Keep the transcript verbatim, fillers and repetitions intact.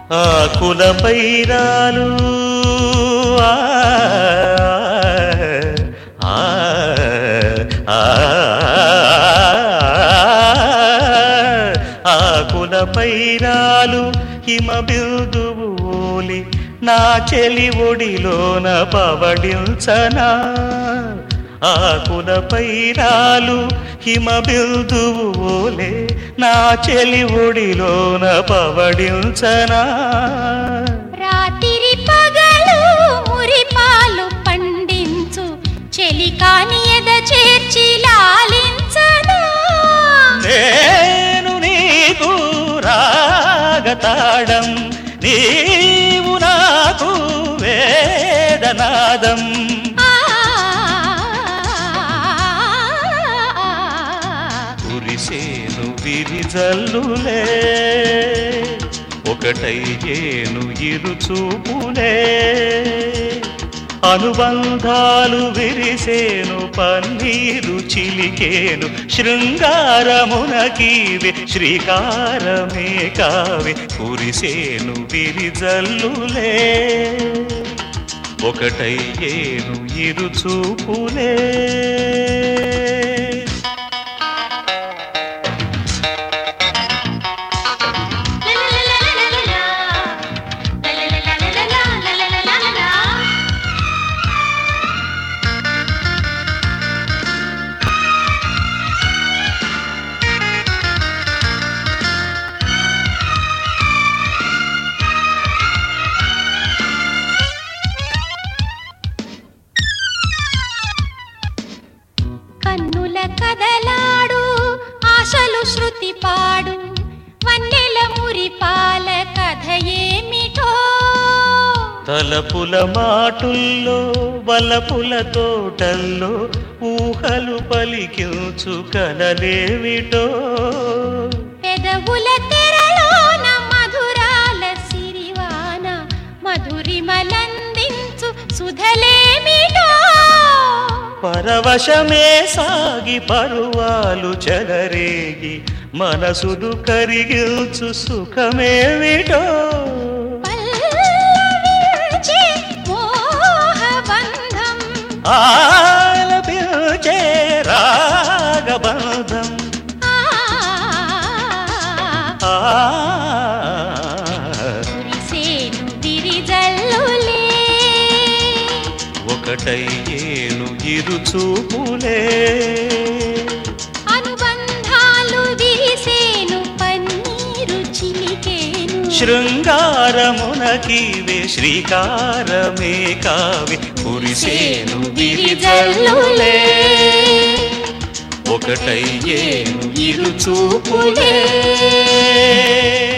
ఆకులపై రాలు ఆకులపై రాలు హిమ బిందువులి నా చెలి ఒడిలోన పవడించనా ఆకులపై రాలు హిమ బిందువులే నా చెలి ఒడిలోన పవడించనా రాత్రి పగలు మురిపాలు పండించు చెలి కాని ఎద చేర్చి లాలించనా నేను నీకు రాగతాడం నీవు నాకు వేదనాదం కురిసేను విరిజల్లులే ఒకటయ్యేను ఇరుచూపులే అనుబంధాలు విరిసేను పన్నీరు చిలికేను శృంగారమునకీవే శ్రీకారమే కావే కురిసేను విరిజల్లులే ఒకటయ్యేను ఇరుచూపులే కన్నుల కదలాడు ఆశలు శృతి పాడు వన్నెల మురిపాల కథ ఏమిటో తలపుల మాటుల్లో వలపుల తోటల్లో ఊహలు పలికించు కలలేమిటో పెదవుల తెరలోన మధురాల సిరివాన మధురిమలందించు సుధలేమిటో పరవశమే సాగి పరువాలు చెలరేగి మనసులు కరిగిల్చు సుఖమేమిటో పల్లవించే మోహబంధం ఆలపించే రాగబంధం కురిసేను విరిజల్లులే ఒకటయ్యేను ఇరుచూపులే అనుబంధాలు విరిసేను పన్నీరు చిలికేను శృంగారమునకీవే శ్రీకారమే కావే కురిసేను విరిజల్లులే ఒకటయ్యేను ఇరుచూపులే